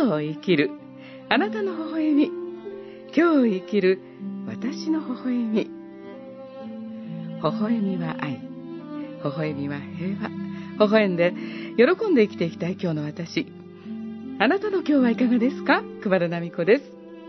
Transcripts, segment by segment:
今日生きるあなたの微笑み、今日生きる私の微笑み。微笑みは愛、微笑みは平和。微笑んで喜んで生きていきたい今日の私。あなたの今日はいかがですか？熊田奈美子です。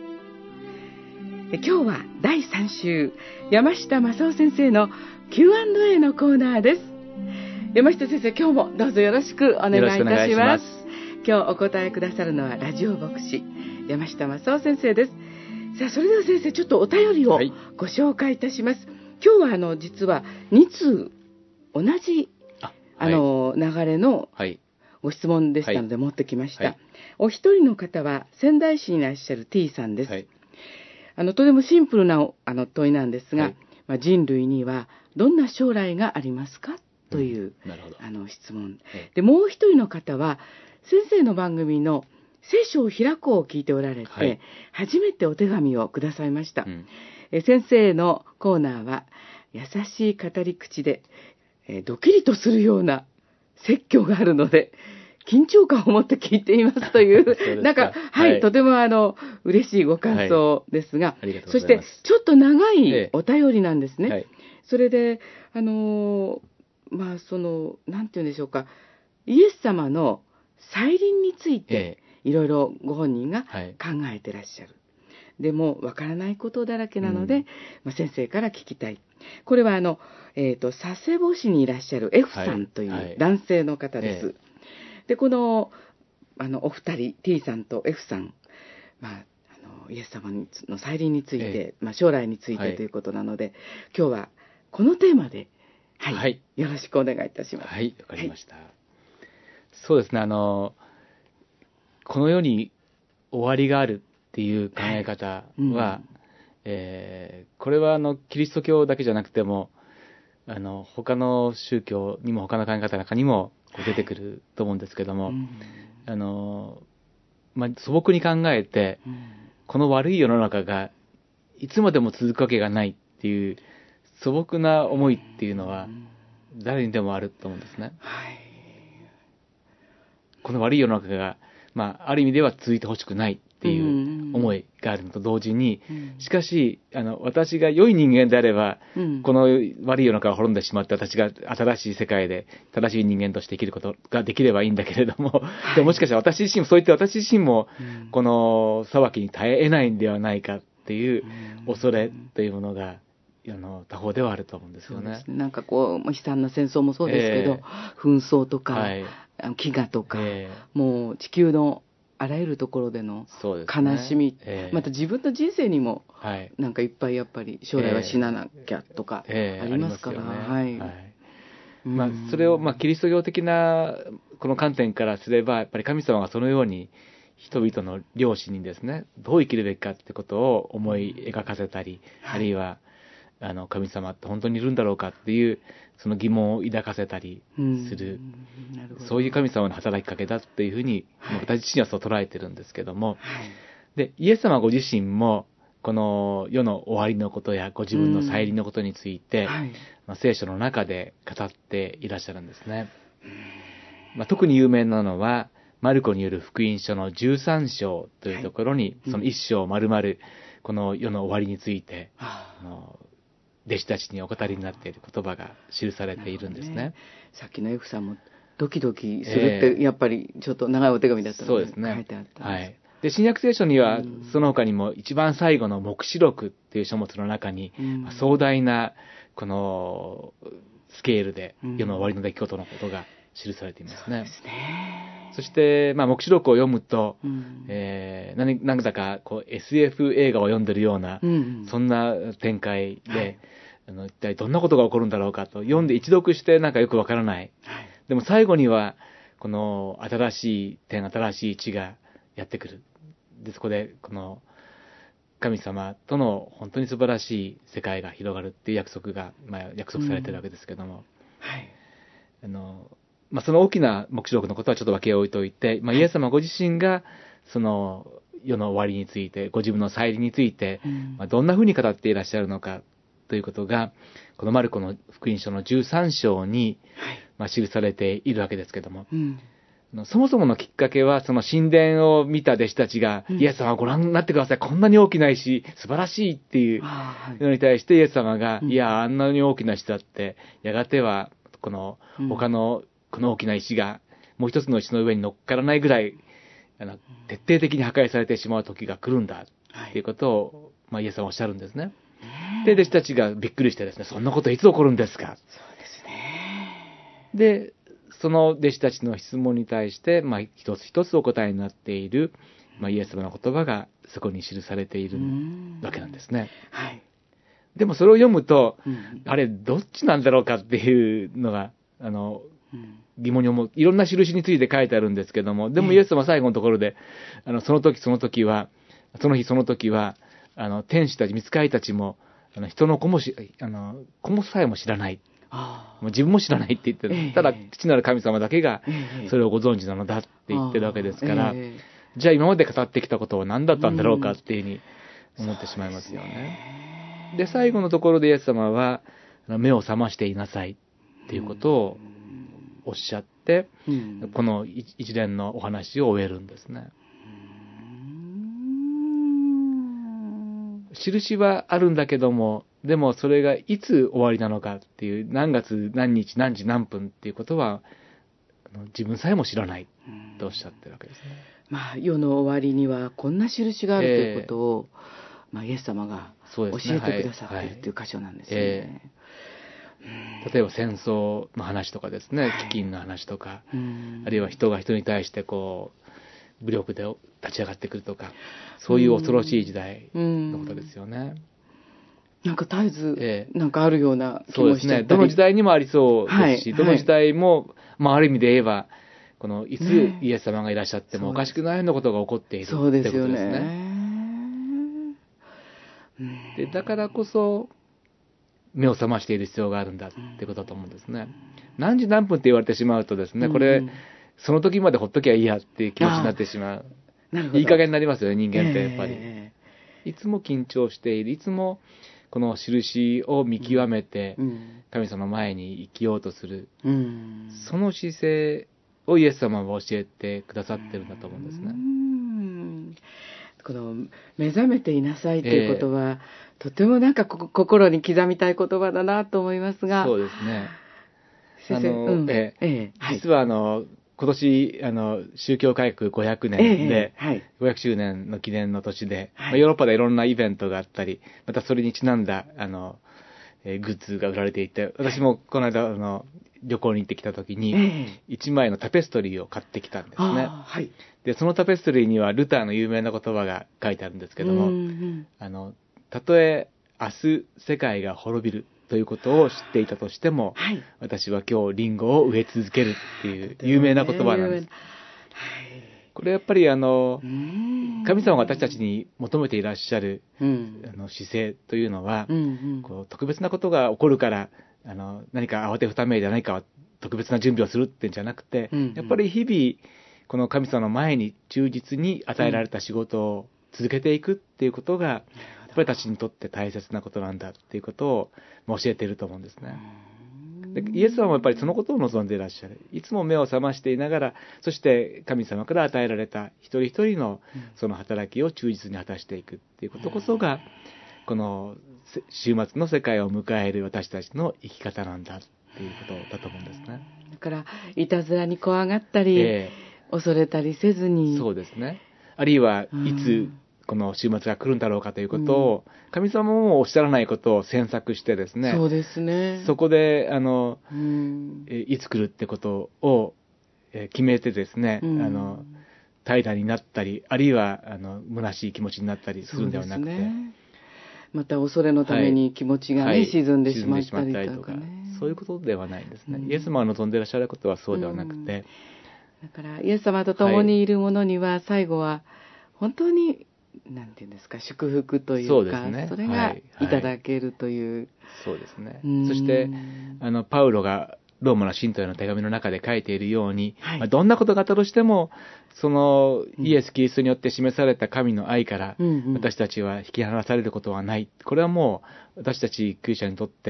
今日は第3週、山下正夫先生の Q&A のコーナーです。山下先生、今日もどうぞよろしくお願いいたします。今日お答えくださるのはラジオ牧師山下正夫先生です。さあ、それでは先生、ちょっとお便りをご紹介いたします。今日は実は2通同じ流れのご質問でしたので持ってきました。お一人の方は仙台市にいらっしゃる T さんです。とてもシンプルな問いなんですが、人類にはどんな将来がありますかという、質問、でもう一人の方は先生の番組の聖書を開こうを聞いておられて、初めてお手紙をくださいました。先生のコーナーは優しい語り口で、ドキリとするような説教があるので緊張感を持って聞いていますというなんか、とても嬉しいご感想ですが、そしてちょっと長いお便りなんですね。それでなんて言うんでしょうか、イエス様の再臨についていろいろご本人が考えてらっしゃる。でもわからないことだらけなので、先生から聞きたい。これは佐世保市にいらっしゃる F さんという男性の方です。で、このお二人 T さんと F さん、イエス様の再臨について、将来についてということなので、今日はこのテーマで、よろしくお願いいたします。 はい、わかりました。そうですね、この世に終わりがあるっていう考え方は、これはキリスト教だけじゃなくても他の宗教にも他の考え方の中にも出てくると思うんですけども、素朴に考えて、この悪い世の中がいつまでも続くわけがないっていう素朴な思いっていうのは誰にでもあると思うんですね。この悪い世の中が、ある意味では続いてほしくないっていう思いがあるのと同時に、しかし私が良い人間であれば、この悪い世の中が滅んでしまって私が新しい世界で正しい人間として生きることができればいいんだけれども、でもしかしたら私自身もそう言って私自身もこの裁きに耐え得ないんではないかっていう恐れというものが他方ではあると思うんですよね。 なんか悲惨な戦争もそうですけど、紛争とか、飢餓とか、もう地球のあらゆるところでの悲しみ、また自分の人生にも、なんかいっぱいやっぱり将来は死ななきゃとかありますから、 それをキリスト教的なこの観点からすれば、やっぱり神様がそのように人々の良心にですね、どう生きるべきかってことを思い描かせたり、あるいは神様って本当にいるんだろうかっていうその疑問を抱かせたりする、そういう神様の働きかけだっていうふうに、私自身はそう捉えてるんですけども、でイエス様ご自身もこの世の終わりのことやご自分の再臨のことについて、聖書の中で語っていらっしゃるんですね。特に有名なのはマルコによる福音書の13章というところに、その一章丸々この世の終わりについて、弟子たちにお語りになっている言葉が記されているんですね。 さっきの F さんもドキドキするって、やっぱりちょっと長いお手紙だったので書いてあったんです。 で新約聖書にはその他にも一番最後の黙示録っていう書物の中に、壮大なこのスケールで世の終わりの出来事のことが記されていますね。そして、黙示録を読むと、なんだかSF 映画を読んでるような、そんな展開で、一体どんなことが起こるんだろうかと読んで一読してなんかよくわからない、でも最後にはこの新しい天新しい地がやってくる。でそこでこの神様との本当に素晴らしい世界が広がるっていう約束が、約束されてるわけですけども、その大きな黙示録のことはちょっと分け置いておいて、イエス様ご自身がその世の終わりについて、ご自分の再臨について、どんなふうに語っていらっしゃるのかということが、このマルコの福音書の13章に、記されているわけですけども、 そもそものきっかけは、その神殿を見た弟子たちが、イエス様ご覧になってください、こんなに大きな石、素晴らしいっていうのに対して、イエス様が、いや、あんなに大きな石だって、やがては、この他のこの大きな石が、もう一つの石の上に乗っからないぐらい、徹底的に破壊されてしまう時が来るんだっていうことを、イエス様はおっしゃるんですね。で、弟子たちがびっくりしてですね、そんなこといつ起こるんですか。 そうですね。 で、その弟子たちの質問に対して、一つ一つお答えになっている、イエス様の言葉がそこに記されているわけなんですね。 はい。 でもそれを読むと、あれ、どっちなんだろうかっていうのが、疑問に思う。いろんな印について書いてあるんですけども、でもイエス様は最後のところで、その日その時は、天使たち、御使いたちも、人の子もさえも知らない。もう自分も知らないって言ってる、ただ父なる神様だけがそれをご存知なのだって言ってるわけですから、じゃあ今まで語ってきたことは何だったんだろうかっていうふうに思ってしまいますよね。で、最後のところでイエス様は目を覚ましていなさいっていうことをおっしゃって、この一連のお話を終えるんですね。印はあるんだけども、でもそれがいつ終わりなのかっていう、何月何日何時何分っていうことは自分さえも知らないとおっしゃってるわけですね。 世の終わりにはこんな印があるということを、イエス様が教えてくださっているという箇所なんですよね。 例えば戦争の話とかですね、飢饉の話とか、あるいは人が人に対して武力で立ち上がってくるとか、そういう恐ろしい時代のことですよね。 なんか絶えず、なんかあるような気もして。 そうですね。どの時代にもありそうですし、どの時代も、ある意味で言えば、いつイエス様がいらっしゃってもおかしくないようなことが起こっているってことですね。で、だからこそ、目を覚ましている必要があるんだってことだと思うんですね。何時何分って言われてしまうとですね、これ、その時までほっときゃいいやっていう気持ちになってしまう。いい加減になりますよね、人間ってやっぱり。いつも緊張している、いつもこの印を見極めて、神様の前に生きようとする、その姿勢をイエス様は教えてくださってるんだと思うんですね。 この目覚めていなさいということは、とてもなんか心に刻みたい言葉だなと思いますが。 そうですね。 先生、 実は今年宗教改革500年で、500周年の記念の年で、ヨーロッパでいろんなイベントがあったり、またそれにちなんだグッズが売られていて、私もこの間旅行に行ってきた時に、1枚のタペストリーを買ってきたんですね。で、そのタペストリーにはルターの有名な言葉が書いてあるんですけども、たとえ明日世界が滅びるということを知っていたとしても、私は今日リンゴを植え続けるっていう有名な言葉なんです。これやっぱり神様が私たちに求めていらっしゃる、姿勢というのは、特別なことが起こるから何か慌てふためいで何か特別な準備をするってんじゃなくて、やっぱり日々この神様の前に忠実に与えられた仕事を続けていくっていうことが、やっぱり私にとって大切なことなんだっていうことを教えていると思うんですね。でイエス様もやっぱりそのことを望んでいらっしゃる。いつも目を覚ましていながら、そして神様から与えられた一人一人のその働きを忠実に果たしていくっていうことこそが、この終末の世界を迎える私たちの生き方なんだっていうことだと思うんですね。 だからいたずらに怖がったり、恐れたりせずに、 そうですね。あるいはいつこの終末が来るんだろうかということを、神様もおっしゃらないことを詮索してですね、 そうですね。 そこでいつ来るってことを決めてですね、怠惰になったり、あるいは虚しい気持ちになったりするんではなくて、 また恐れのために気持ちが沈んでしまったりとかね、 そういうことではないんですね。イエス様が望んでいらっしゃることはそうではなくて、 だからイエス様と共にいる者には最後は本当になんていうんですか、祝福というか、それがいただけるという。 そうですね。そしてパウロがローマの信徒への手紙の中で書いているように、どんなことがあったとしても、そのイエス・キリストによって示された神の愛から、私たちは引き離されることはない。これはもう私たちクリスチャンにとって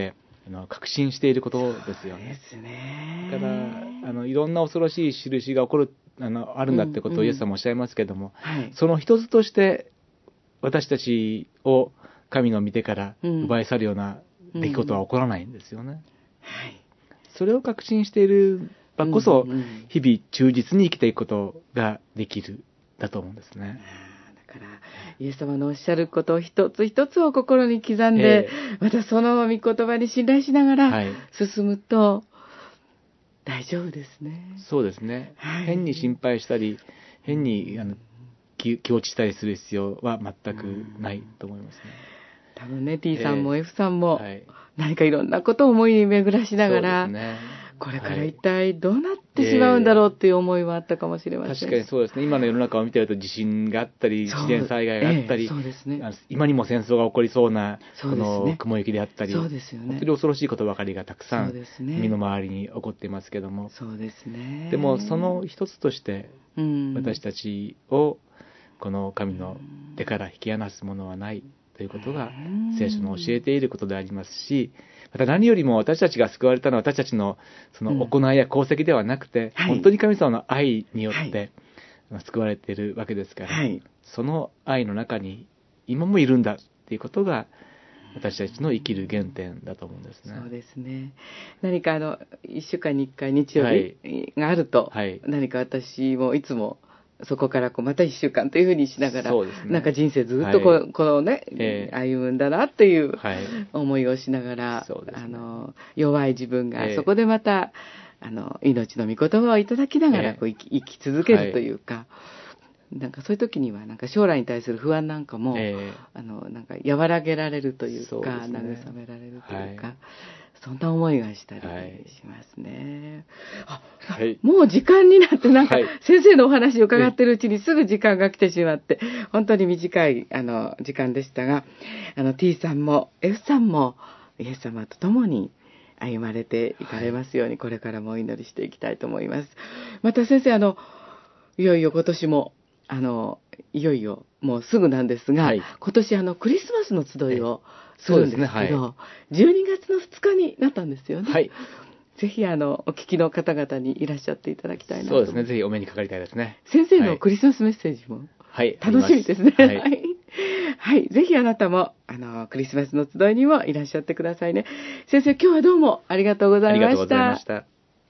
確信していることですよね。 ですね。 だからいろんな恐ろしい印が起こるあるんだってことをイエス様おっしゃいますけれども、 はい、 その一つとして私たちを神の御手から奪い去るような出来事は起こらないんですよね。 はい、 それを確信している場こそ、日々忠実に生きていくことができるだと思うんですね。 だからイエス様のおっしゃることを一つ一つを心に刻んで、またその御言葉に信頼しながら進むと大丈夫ですね。 そうですね、 はい、 変に心配したり変に気落ちしたりする必要は全くないと思いますね。 多分ね T さんも F さんも何かいろんなことを思いに巡らしながら、そうですね、これから一体どうなってしまうんだろうっていう思いはあったかもしれません。 確かにそうですね。今の世の中を見てると地震があったり自然災害があったり、 そうですね、 今にも戦争が起こりそうなこの雲行きであったり、 そうですよね、 本当に恐ろしいことばかりがたくさん身の回りに起こっていますけども、 そうですね、 でもその一つとして私たちをこの神の手から引き離すものはないということが聖書の教えていることでありますし、また何よりも私たちが救われたのは私たちのその行いや功績ではなくて、本当に神様の愛によって救われているわけですから、その愛の中に今もいるんだっていうことが私たちの生きる原点だと思うんですね。 そうですね。何か1週間に1回日曜日があると、何か私もいつもそこからまた1週間というふうにしながら、なんか人生ずっとこのね、歩むんだなっていう思いをしながら、弱い自分がそこでまた命の御言葉をいただきながら生き続けるというか、なんかそういう時にはなんか将来に対する不安なんかも、なんか和らげられるというか、慰められるというか、そんな思いがしたりしますね。もう時間になって、なんか先生のお話を伺ってるうちにすぐ時間が来てしまって、本当に短い時間でしたが、T さんも F さんもイエス様と共に歩まれていかれますように、これからもお祈りしていきたいと思います。また先生、いよいよ今年もいよいよもうすぐなんですが、今年クリスマスの集いをするんですけど、12月の2日になったんですよね。ぜひお聞きの方々にいらっしゃっていただきたいなと。 そうですね、ぜひお目にかかりたいですね。 先生のクリスマスメッセージも楽しみですね。はい、ぜひあなたもクリスマスの集いにもいらっしゃってくださいね。先生、今日はどうもありがとうございました。ありがとうございました。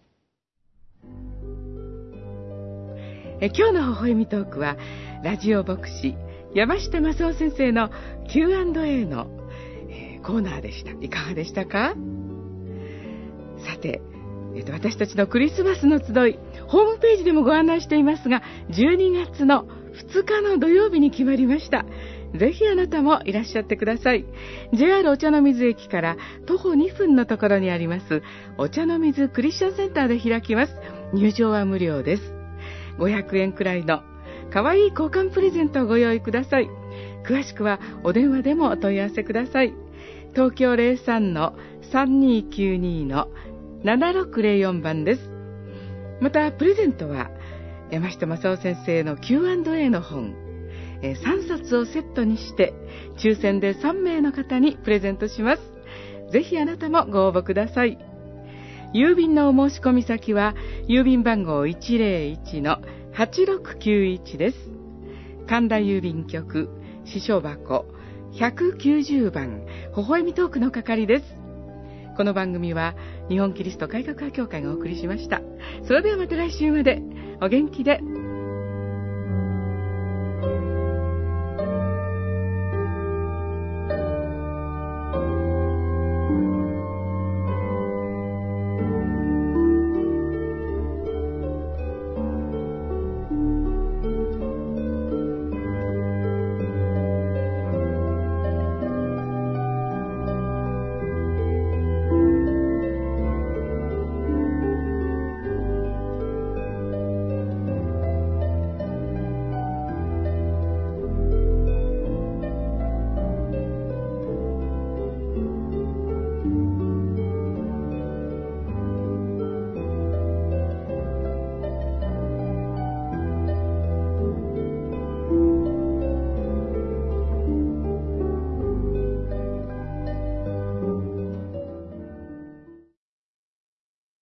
今日の微笑みトークはラジオ牧師山下正夫先生の Q&A の、コーナーでした。いかがでしたか？さて、私たちのクリスマスの集い、ホームページでもご案内していますが、12月の2日の土曜日に決まりました。ぜひあなたもいらっしゃってください。 JR お茶の水駅から徒歩2分のところにありますお茶の水クリスチャンセンターで開きます。入場は無料です。500円くらいのかわいい交換プレゼントをご用意ください。詳しくはお電話でもお問い合わせください。東京 03-3292-7604 番です。またプレゼントは山下正夫先生の Q&A の本3冊をセットにして抽選で3名の方にプレゼントします。ぜひあなたもご応募ください。郵便のお申し込み先は郵便番号 101-8691 です。神田郵便局支所箱190番微笑みトークの係です。この番組は日本キリスト改革派協会がお送りしました。それではまた来週までお元気で。